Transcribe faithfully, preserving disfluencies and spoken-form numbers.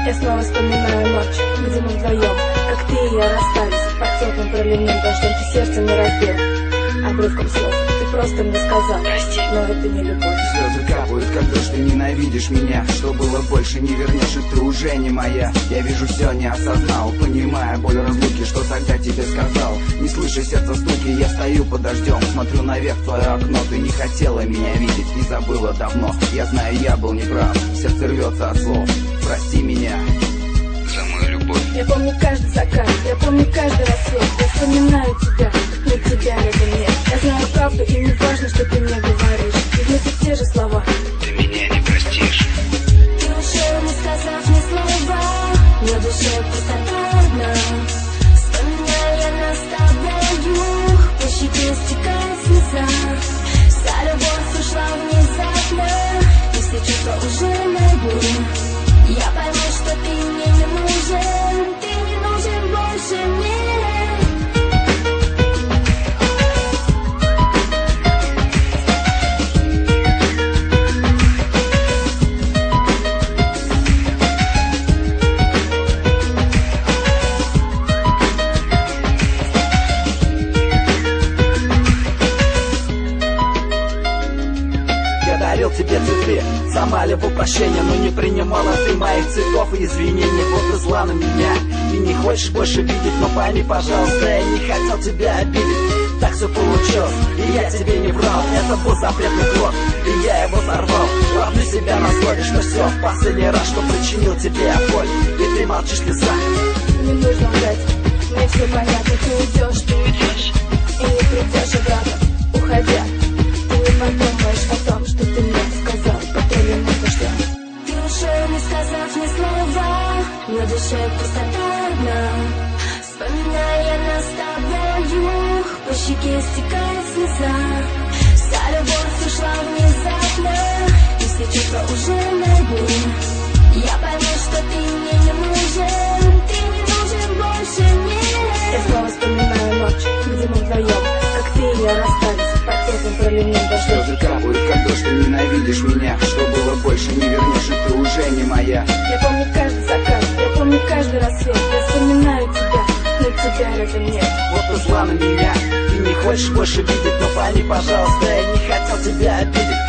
Я снова вспоминаю ночь, где мы вдвоем, как ты и я расстались. Под теплым проливным дождем ты сердце не разбил. Обрывком слов ты просто мне сказал: прости, но это не любовь. Слезы капают, как дождь, ты ненавидишь меня. Что было больше, не вернешь, и ты уже не моя. Я вижу все, не осознал, понимая боль разлуки, что тогда тебе сказал. Не слыша сердца стуки, я стою под дождем, смотрю наверх в твое окно. Ты не хотела меня видеть и забыла давно. Я знаю, я был неправ, сердце рвется от слов. Прости меня за мою любовь. Я помню каждый закат, я помню каждый рассвет. Я вспоминаю тебя, но тебя рядом нет. Я знаю правду, и не важно, что ты мне говоришь. Ведь это те же слова. Ты меня не простишь. Ты ушел, не сказав ни слова. На душе пустота одна. Вспоминая нас с тобою, по щеке стекает слеза. Вся любовь ушла внезапно, и все чувства уже наяву. Я пойму, что ты мне не нужен, ты не нужен больше мне. Я дарил тебе цветы, замаливал прощения, но не принимала ты моих цветов и извинений. Вот ты зла на меня и не хочешь больше видеть, но пойми, пожалуйста, я не хотел тебя обидеть. Так все получилось, и я тебе не врал. Это был запретный плод, и я его сорвал. Правда себя насловишь, что все в последний раз, что причинил тебе боль, и ты молчишь леса. Не нужно ждать, мне все понятно. Ты уйдешь, ты уйдешь, и не придешь обратно, уходя. Ты не подумаешь о том, что ты мне сказал под проливным дождем. Ты ушел, не сказав ни слова, на душе пустота одна. Вспоминая нас с тобою, по щеке стекает слеза. Вся любовь ушла внезапно, и все чувства уже наяву. Я пойму, что ты мне не нужен, ты не нужен больше мне. Я снова вспоминаю ночь, где мы вдвоем, как ты и я расстались под теплым проливным дождем. Слезы капают, как дождь, ты ненавидишь меня. Что было больше, не вернешь, и ты уже не моя. Я помню каждый закат, я помню каждый рассвет. Я вспоминаю тебя, но тебя рядом нет. Вот ты зла на меня и не хочешь больше видеть, но пойми, пожалуйста, я не хотел тебя обидеть.